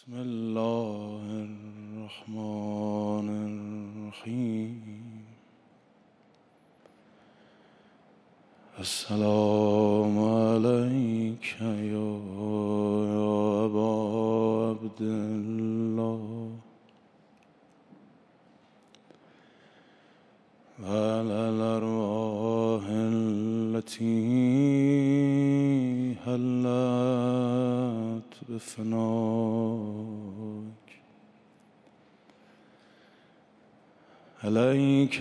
بسم الله الرحمن الرحیم. السلام علیک یا ابا عبدالله و علی الارواح التي حلت بفناک. علیک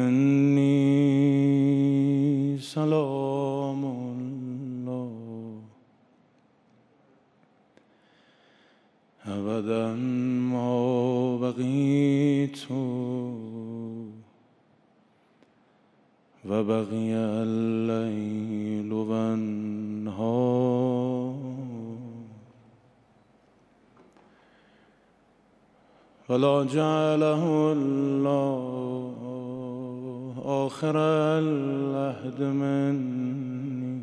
منی سلام الله ابدا ما بقیت و بقی اللیل و النهار ولا جعله الله آخر العهد مني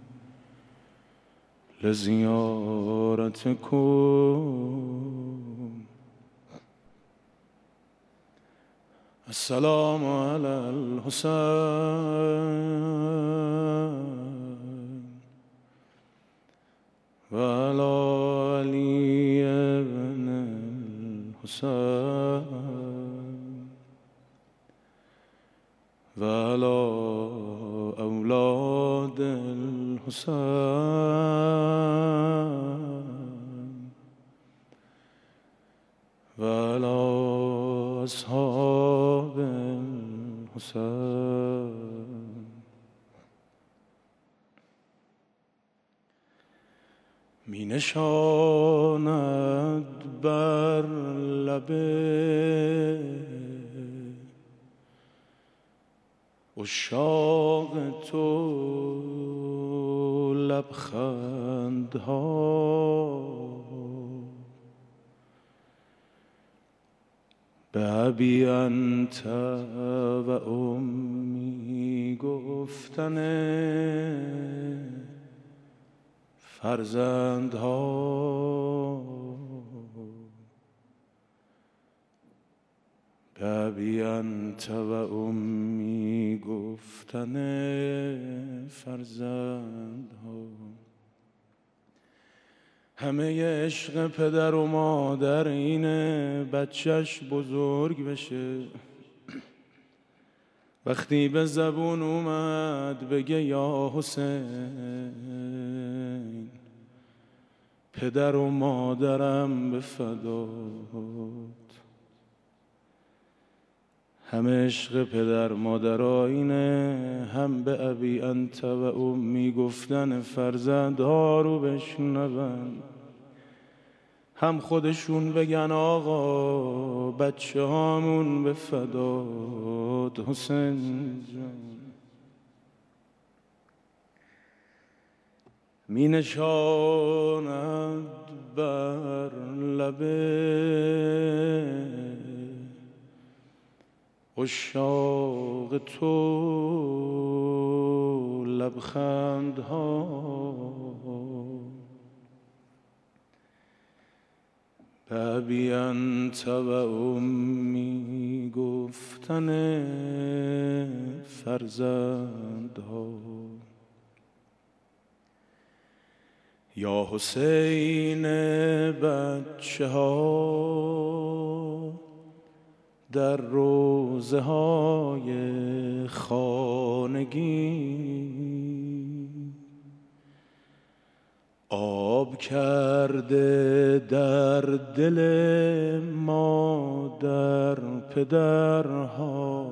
لزيارتكم. السلام على الحسين وعلى علي بن الحسين وعلى أولاد الحسين وعلى أصحاب الحسين. می نشاند بر لب عشاق تو لبخندها به ابی انت و امی گفتن فرزندها به ابی انت و امی گفتن فرزندها. همه عشق پدر و مادر اینه بچهش بزرگ بشه، وقتی به زبون اومد بگه یا حسین پدر و مادرم به فدات. همه عشق پدر مادر آینه هم به ابی انت و امی گفتن فرزندها رو بشنون، هم خودشون بگن آقا بچه هامون به فدات حسین جان. می نشاند بر لبه عشاق تو لبخندها به ابی انت و امی گفتن فرزندها. یا حسین بچه ها در روضه های خانگی آب کرده در دل مادر پدرها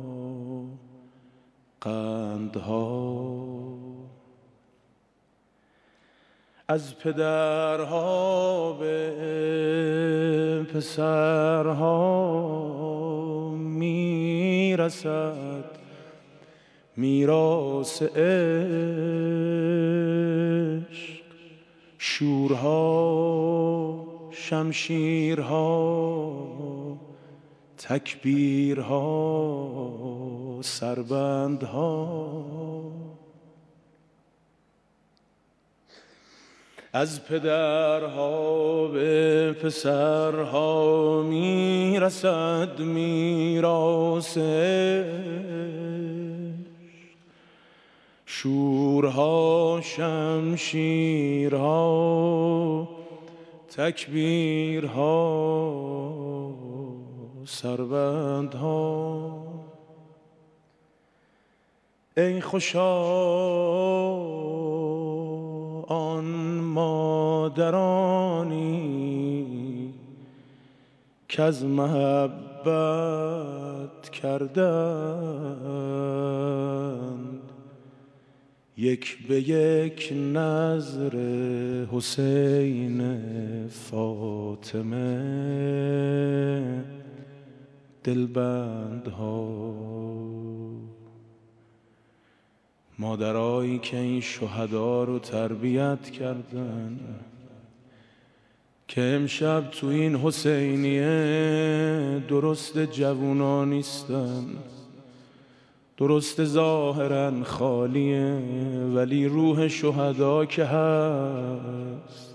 قندها. از پدرها به پسرها میرسد میراث عشق، شورها شمشیرها تکبیرها سربندها. از پدرها به پسرها میرسد میراث شورها شمشیرها تکبیرها سربندها. ای خوشا آن مادرانی کز محبت کردند یک به یک نظر حسین فاطمه دلبندها. مادرایی که این شهدا رو تربیت کردن که امشب تو این حسینیه درست جوونا نیستن، درست ظاهرا خالیه، ولی روح شهدا که هست،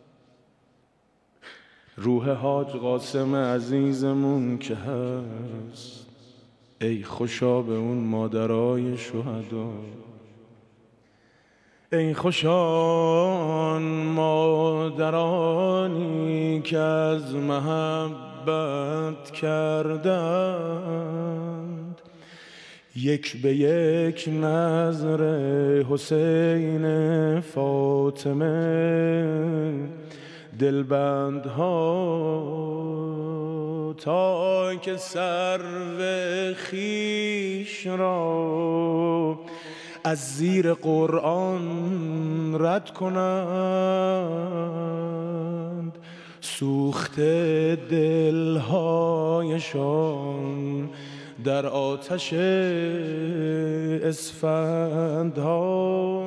روح حاج قاسم عزیزمون که هست. ای خوشا به اون مادرای شهدا، ای خوشا آن مادرانی که از محبت کردند یک به یک نظر حسین فاطمه دلبندها، تا که سرو خویش را از زیر قرآن رد کنند، سوخته دلهایشان در آتش اسفندها.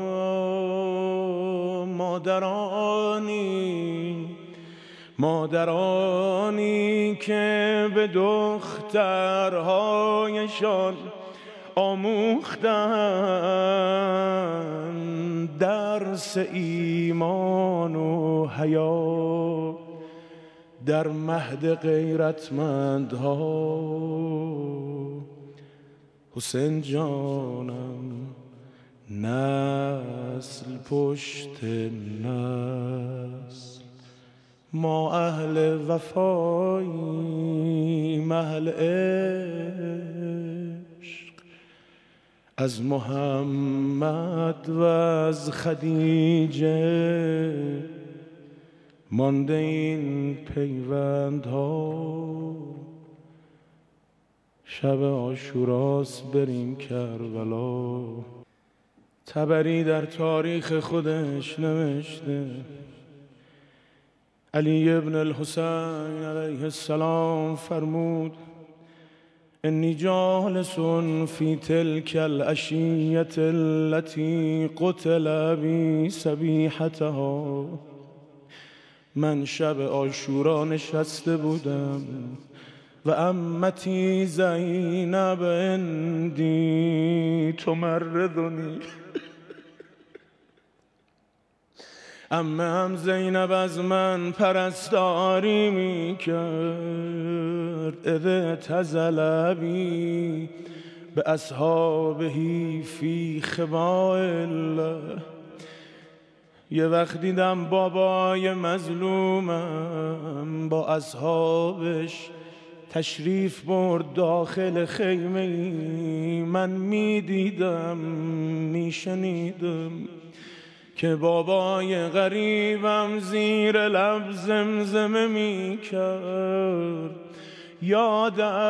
مادرانی که به دخترهایشان آموختند درس ایمان و حیا در مهد غیرتمندها. حسین جانم نسل پشت نسل ما اهل وفاییم، اهل عشق، از محمد و از خدیجه مانده این پیوندها. شب عاشوراست بریم کربلا. طبری در تاریخ خودش نوشته علی ابن الحسین علیه السلام فرمود انی جالس فی تلک العشیة التي قتل ابی صبیحتها. من شب عاشورا نشسته بودم و عمتی زینب عندی تمرضنی. عمم زینب از من پرستاری میکرد. اذ اعتزل ابی به اصحابه فی خباء الله. یه وقت دیدم بابای مظلومم با اصحابش تشریف برد داخل خیمه. من میدیدم میشنیدم که بابای غریبم زیر لب زمزمه میکرد یا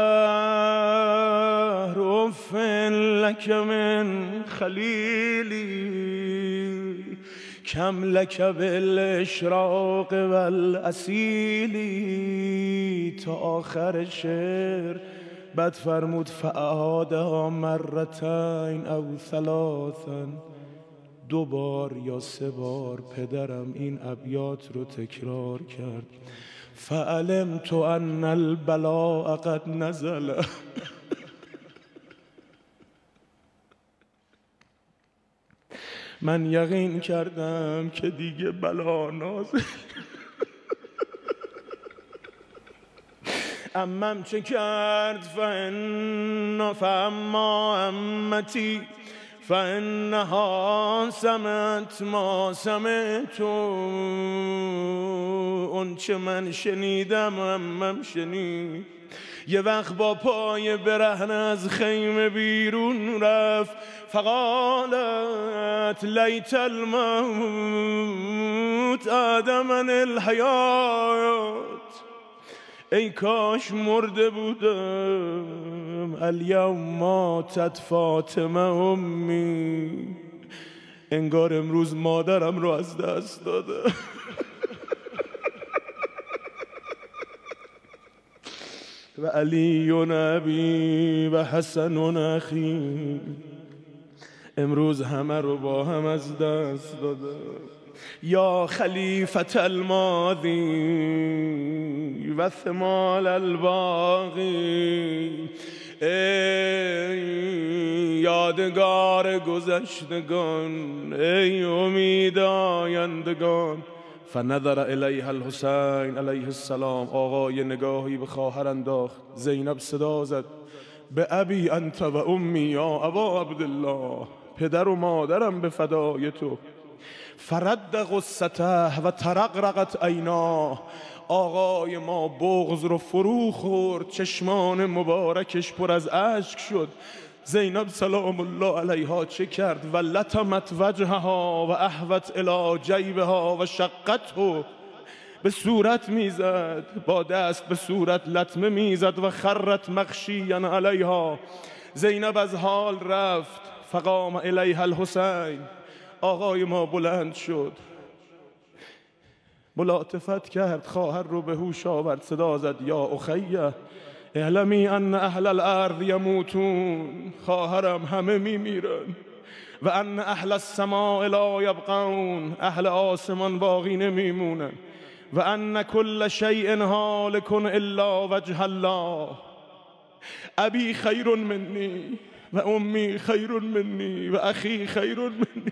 دهر اف لک من خلیلی کم لک بالاشراق والاسیلی تا آخر شعر. بعد فرمود فاعادها مرتین او ثلاثا، 2 بار یا 3 بار پدرم این ابیات رو تکرار کرد. فعلمت ان البلاء قد نزل. من یقین کردم که دیگه بلا نازل. امم چه کرد فاما امتی فانها سمت ما سمعت. اون چه من شنیدم امم شنید. یه وقت با پای برهنه از خیمه بیرون رفت. فقالت لیت الموت آدمن الحیات. ای کاش مرده بودم. الیوم ماتت فاطمه امی. انگار امروز مادرم رو از دست داده. و علی ابی و حسن اخی. امروز همه رو با هم از دست داده. یا خلیفة الماضی و ثمال الباقی. ای یادگار گذشتگان، ای امید آیندگان. فنظر الیها الحسین علیه السلام. آقای نگاهی به خواهر انداخت. زینب صدا زد به ابی انت و امی یا ابا عبدالله. پدر و مادرم به فدای تو. فرد غصته و ترقرقت عیناه. آقای ما بغض رو فرو خورد، چشمان مبارکش پر از اشک شد. زینب سلام الله علیها چه کرد؟ و لطمت وجهها و احوت الی جیبها و شقته. به صورت میزد، با دست به صورت لطمه میزد. و خرت مغشیا علیها. زینب از حال رفت. فقام الیها الحسین. آقای ما بلند شد، ملاطفت کرد، خواهر رو به هوش آورد، صدا زد یا اخیه اعلمی ان اهل الارض یموتون. خواهرم همه میمیرن. و ان اهل السماء لا یبقون. اهل آسمان باقی نمیمونن. و ان کل شیء هالک الا وجه الله. ابی خیر منی و امی خیر منی و اخی خیر منی.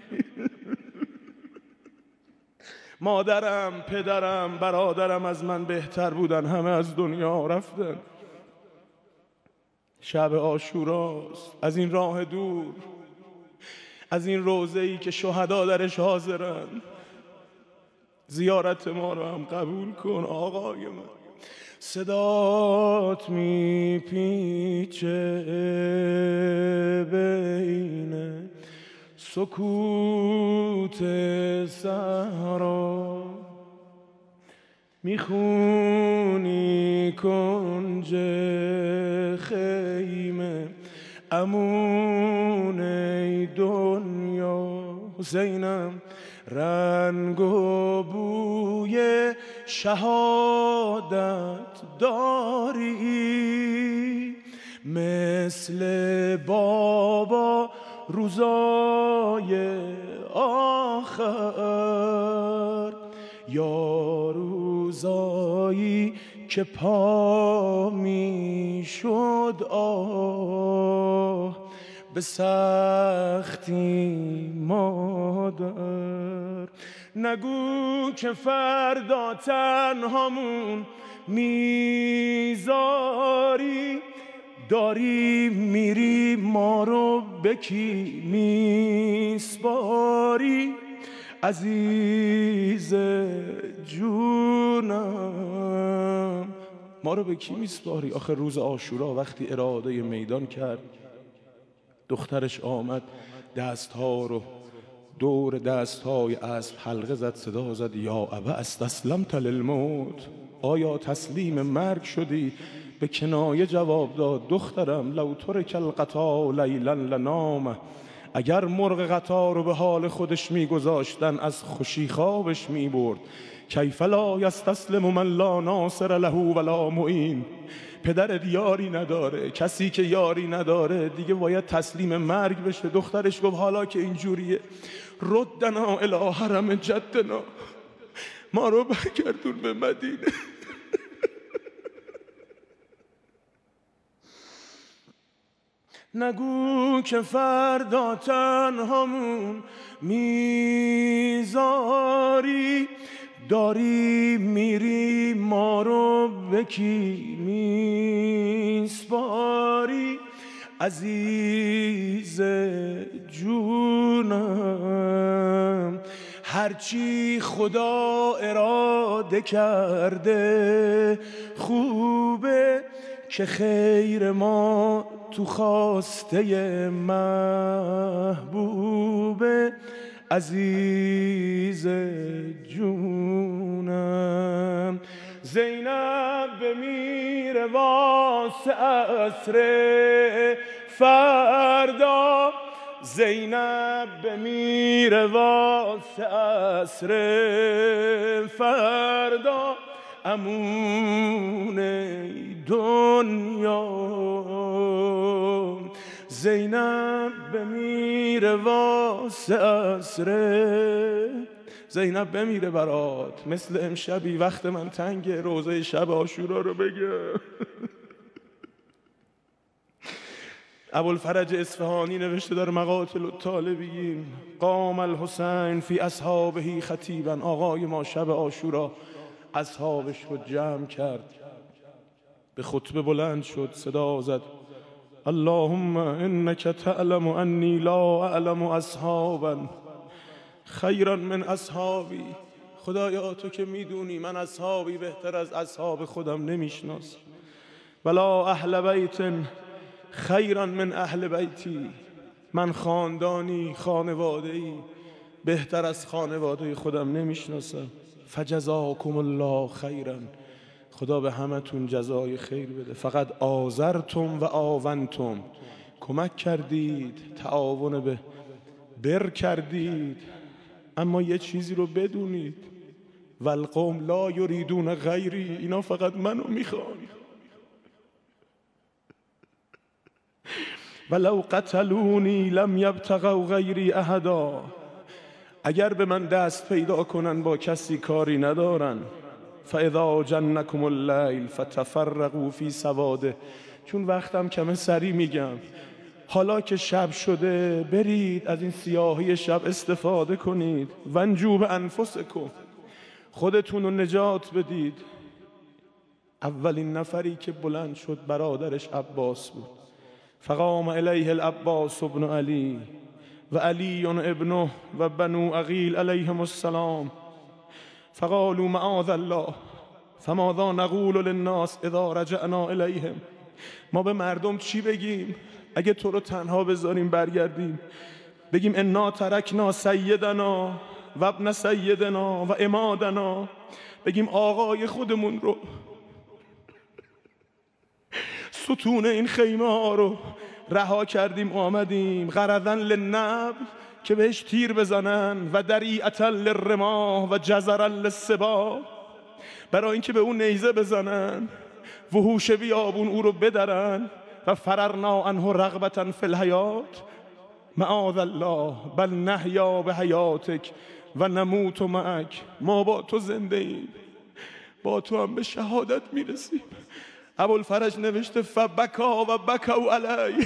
مادرم، پدرم، برادرم از من بهتر بودن. همه از دنیا رفتن. شب عاشوراست. از این راه دور، از این روضه‌ای که شهدا درش حاضرن، زیارت ما رو هم قبول کن آقای من. صدات میپیچه بین سکوت صحرا. میخونی کنج خیمه امون ای دنیا. حسینم رنگ و بوی شهادت داری. مثل بابا روزای آخر. یا روزایی که پا می شد آه به سختی مادر. نگو که فردا تنهامون میذاری. داری میری ما رو به کی میسپاری؟ عزیز جونم ما رو به کی میسپاری؟ آخر روز عاشورا وقتی اراده میدان کرد، دخترش آمد دستها رو دور دستهای اسب حلقه زد، صدا زد یا ابا استسلمت للموت. آیا تسلیم مرگ شدی؟ به کنایه جواب داد دخترم لو ترک القطار لیلا لنام. اگر مرغ قطار رو به حال خودش میگذاشتن از خوشی خوابش میبرد. کیف لا یستسلم من لا ناصر له ولا معین. پدر یاری نداره، کسی که یاری نداره دیگه باید تسلیم مرگ بشه. دخترش گفت حالا که اینجوریه ردنا الی حرم جدنا. ما رو برگردون به مدینه. نگو که فردا تنهامون میذاری. داری میری ما رو به کی دشواری عزیز جونم، هرچی خدا اراده کرده خوبه، که خیر ما تو خواسته محبوبه عزیز جونم. زینب بمیره واسه عصر فردا، زینب بمیره واسه عصر فردا، امونه دنیا. زینب بمیره واسه عصر، زینب بمیره برات. مثل امشبی وقت من تنگه، روزه شب عاشورا رو بگم. ابوالفرج اصفهانی نوشته در مقاتل الطالبین: قام الحسین فی اصحابه خطیبا. آقای ما شب عاشورا اصحابش رو جمع کرد، به خطبه بلند شد، صدا زد: اللهم انک تعلم انی لا اعلم اصحابا خیرا من اصحابی. خدایا تو که میدونی من اصحابی بهتر از اصحاب خودم نمیشناسم. ولا اهل بیت خیرا من اهل بیتی، من خاندانی خانواده‌ای بهتر از خانواده خودم نمیشناسم. فجزاکم الله خیرا، خدا به همتون جزای خیر بده. فقط آزرتم و آونتم، کمک کردید، تعاون به بر کردید. اما یه چیزی رو بدونید: والقوم لا یریدون غیری، اینا فقط منو میخوان. ولو قتلونی لم یبتغوا غیری احدا، اگر به من دست پیدا کنن با کسی کاری ندارن. فاذا جنکم اللیل فتفرقوا فی سواده، چون وقتم کمه سری میگم، حالا که شب شده برید از این سیاهی شب استفاده کنید. وانجوا بانفسکم، خودتون رو نجات بدید. اولین نفری که بلند شد برادرش عباس بود. فقام الیه العباس ابن علی و علی ابنه و بنو عقیل علیهم السلام، فقالوا معاذ الله فماذا نقول للناس اذا رجعنا الیهم. ما به مردم چی بگیم اگه تو رو تنها بذاریم برگردیم؟ بگیم انا ترکنا سیدنا و ابن سیدنا و امادنا، بگیم آقای خودمون رو، ستون این خیمه ها رو رها کردیم آمدیم غرضاً للنبل، که بهش تیر بزنن، و دریعة للرماح و جزراً للسباع، برای اینکه به اون نیزه بزنن، وحوش بیابون او رو بدرن. و فررنا عنه رغبة فی الحیات معاذ الله بل نحیا به حیاتک و نموت معک. ما با تو زنده ایم، با تو هم به شهادت میرسیم. ابوالفرج نوشته فبکا و بکوا علی.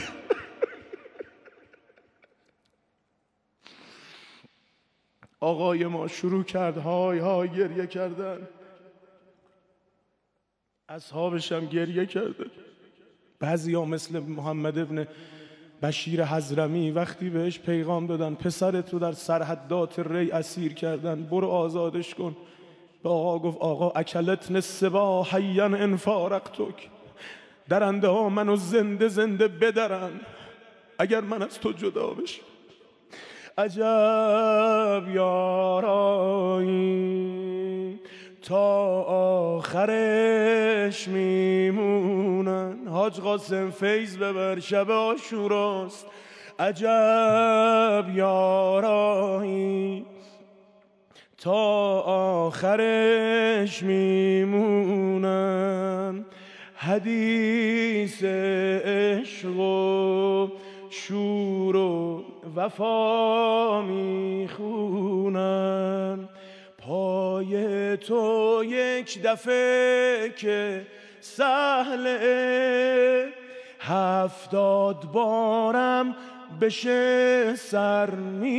آقای ما شروع کرد های های گریه کردن، اصحابش هم گریه کرده. بعضی ها مثل محمد ابن بشیر حضرمی وقتی بهش پیغام دادن پسرت رو در سرحدات ری اسیر کردن، برو آزادش کن، به آقا گفت آقا اکلتن السباع حیا ان فارقتک، درنده ها منو زنده زنده بدرن اگر من از تو جدا بشم. عجب یارایی تا آخرش میمونن. حاج قاسم فیض ببر، شب عاشوراست. عجب یارایی تا آخرش میمونن، حدیث عشق و شور و وفا میخونن. پای تو یک دفعه که سهله، 70 بارم بشه سر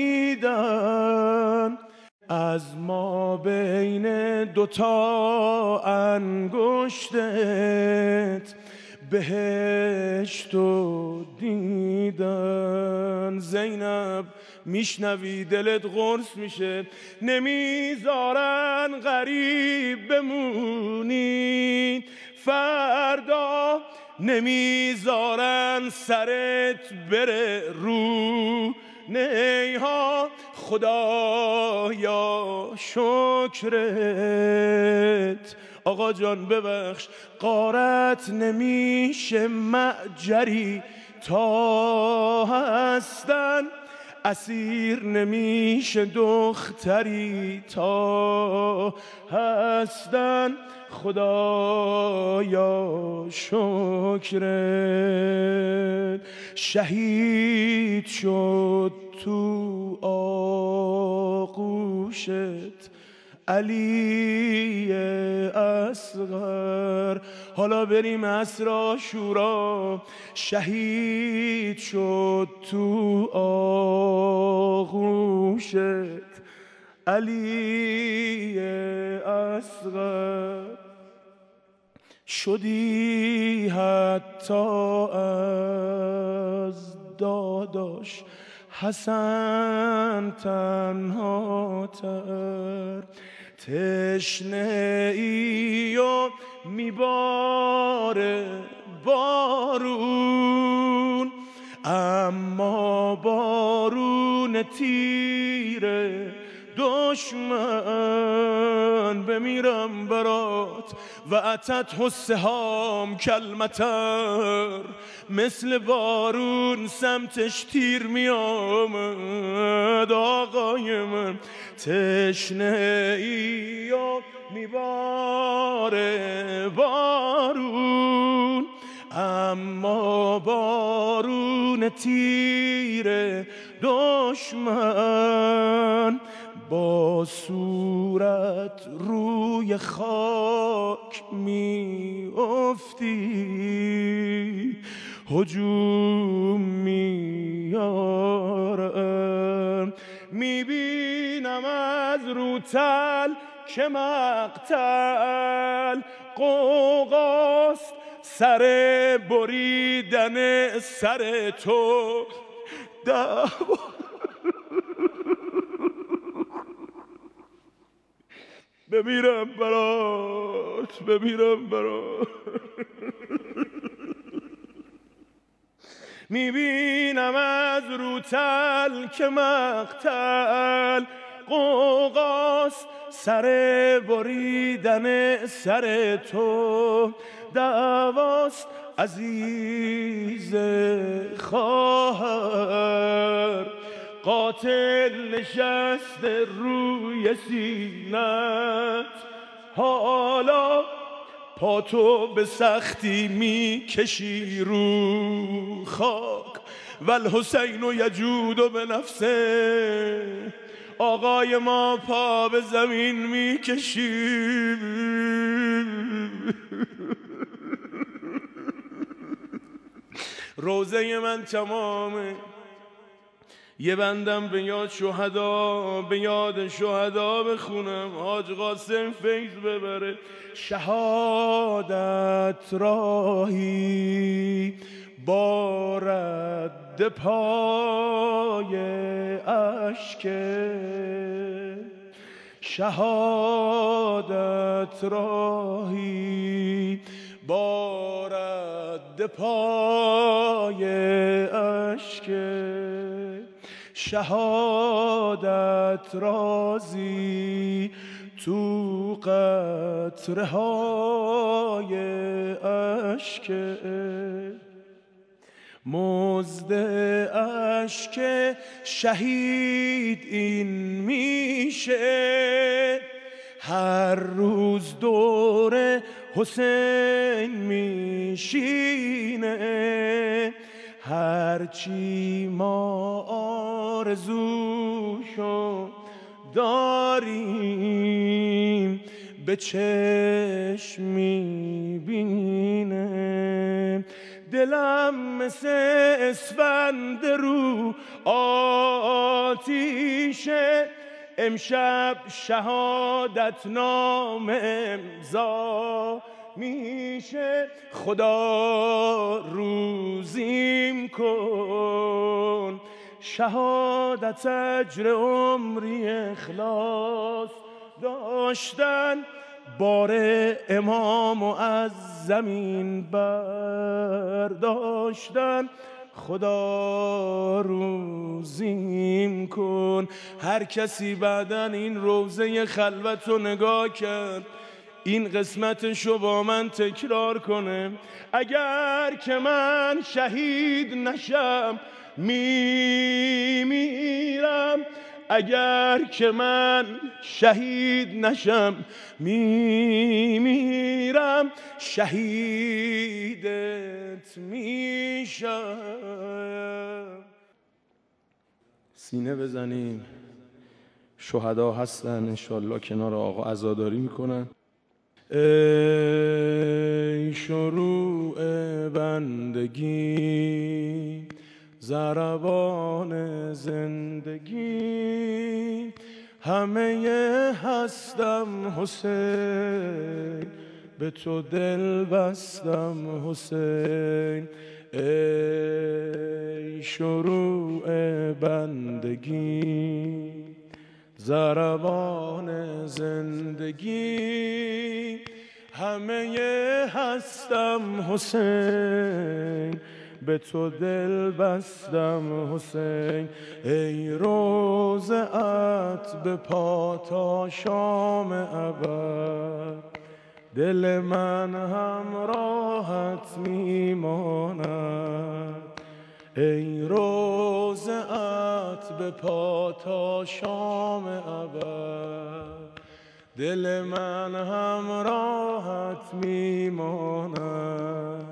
میدن. از ما بین دوتا انگشتت بهشت و دیدن. زینب میشنوی دلت قرص میشه، نمیذارن غریب بمونی، فردا نمیذارن سرت بره رو نیها. خدایا شکرت آقا جان ببخش، غارت نمیشه معجری تا هستن، اسیر نمیشه دختری تا هستن. خدایا شکرت شهید شد تو آغوشت علی اصغر. حالا بریم عصر عاشورا، شهید شد تو آغوشت علی اصغر. شدی حتی از داداش حسن تنها تر، تشنه ای و میباره بارون، اما بارون تیره دشمن. بمیرم برات و اتت السهام کلمتر، مثل بارون سمتش تیر میامد آقای من. تشنه ای و میباره بارون، اما بارون تیره دشمن. با صورت روی خاک می افتی، هجوم میارم. میبینم از رو تل که مقتل قوقاست، سر بریدن سر تو دعوا. بمیرم برات، بمیرم برات. میبینم از رو تل که مقتل قوقاست، سر بریدن سر تو دعواست. عزیز خواهر قاتل نشسته روی سینت، حالا پا تو به سختی میکشی رو خاک. والحسین یجود به نفسه، آقای ما پا به زمین میکشی. روزه من تمامه، یه بندم به یاد شهدا، به یاد شهدا بخونم، حاج قاسم فیض ببره. شهادت راهی با رد پای اشکه، شهادت راهی با رد پای اشکه، شهادت رازی تو قطره های اشکه. مزد اشک شهید این میشه، هر روز دور حسین میشینه. هرچی ما آرزوشو داریم به چشم میبینه. دلم مثل اسفند رو آتیشه، امشب شهادت نام امضا میشه خدا روزیم کن شهادت اجر عمری اخلاص داشتن بار امام و از زمین برداشتن خدا روزیم کن. هر کسی بعدن این روضه خلوت رو نگاه کرد این قسمتشو با من تکرار کنه. اگر که من شهید نشم میمیرم، اگر که من شهید نشم میمیرم، شهیدت میشم. سینه بزنیم، شهدا هستن انشالله کنار آقا عزاداری میکنن. ای شروع بندگی ضربان زندگی، همه هستم حسین به تو دل بستم حسین. ای شروع بندگی ضربان زندگی، همه هستم حسین به تو دل بستم حسین. ای روضه‌ات به پا تا شام ابد، دل من همراهت میماند. ای روضه‌ات به پا تا شام ابد، دل من همراهت میماند.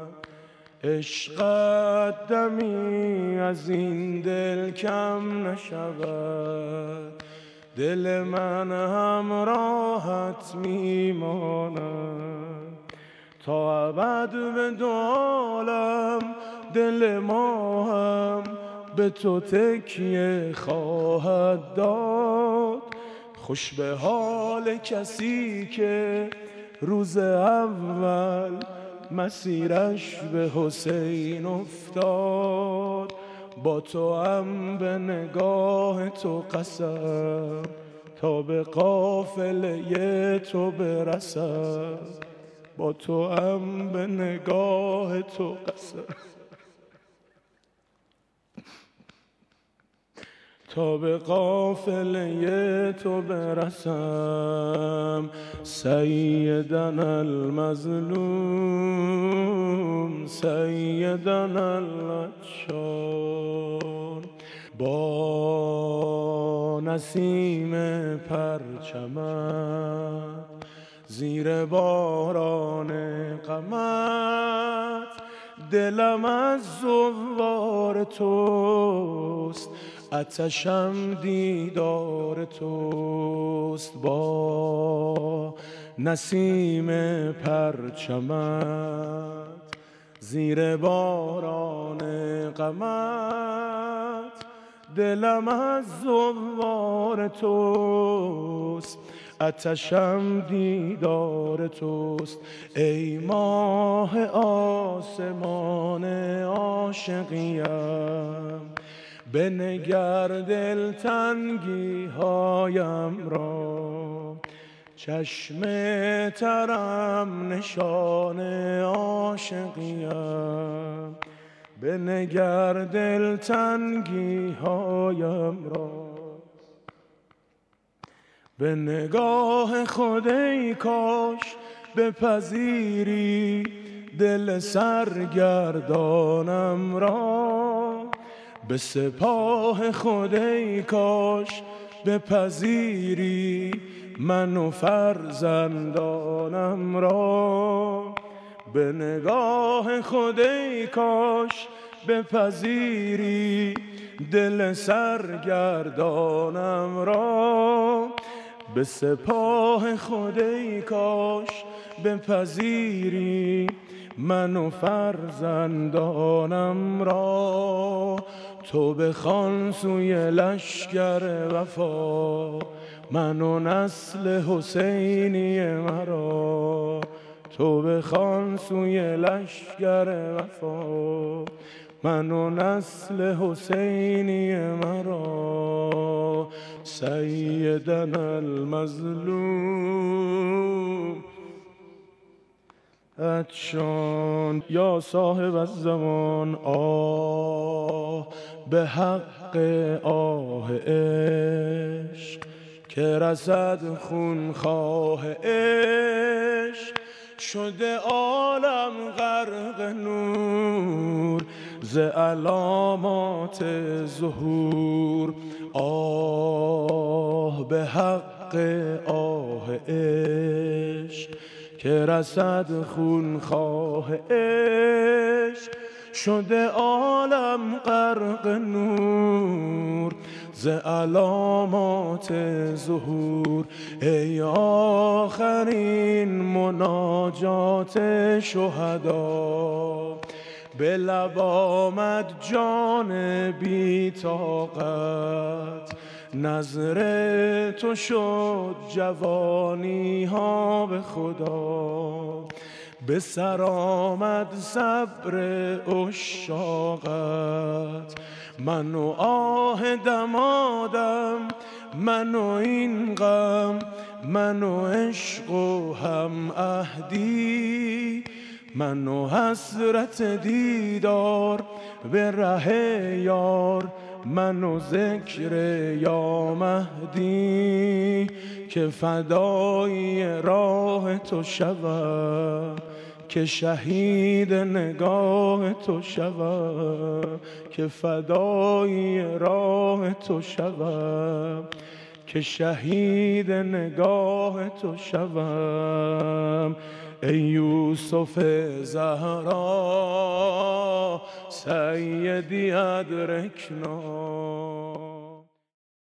عشقت دمی از این دل کم نشود، دل من همراهت میماند. تا ابد به دو عالم دل ما هم به تو تکیه خواهد داد. خوش به حال کسی که روز اول مسیرش به حسین افتاد. با تو هم به نگاه تو قسم تا به قافله تو برسم. با تو هم به نگاه تو قسم تا به قافله تو برسم. سیدنا المظلوم سیدنا العطشان، با نسیم پرچمت زیر باران غمت، دلم از زوار توست آتشم دیدار توست. با نسیم پرچمت زیر باران غمت، دلم از زوار توست آتشم دیدار توست. ای ماه آسمان عاشقیم، بنگر دلتنگی هایم را. چشم ترم نشان عاشقیم، بنگر دلتنگی هایم را. به نگاه خود ای کاش بپذیری دل سرگردانم را. به سپاه خود ای کاش بپذیری من و فرزندانم را. به نگاه خود ای کاش بپذیری دل سرگردانم را. به سپاه خود ای کاش بپذیری من و فرزندانم را. تو بخوان سوی لشکر وفا من و نسل حسینی مرا. تو بخوان سوی لشگر وفا من و نسل حسینی مرا. سیدنا المظلوم عطشان یا صاحب الزمان، آه به حق آه عشق که رسد خونخواه عشق. شده عالم غرق نور ز علامات ظهور. آه به حق آه عشق که رسد خونخواه عشق. شده عالم غرق نور ز علامات ظهور. ای آخرین مناجات شهدا به لب آمد جان بی طاقت. نظر تو شد جوانی ها به خدا، به سر آمد صبر عشاقت. من و آه دمادم، من و این غم، من و عشق و هم عهدی، من و حسرت دیدار به ره یار، من و ذکر یا مهدی. که فدای راه تو شوم، که شهید نگاه تو شوم، که فدای راه تو شوم، که شهید نگاه تو شوم. ای یوسف زهرا سیدی ادرکنا.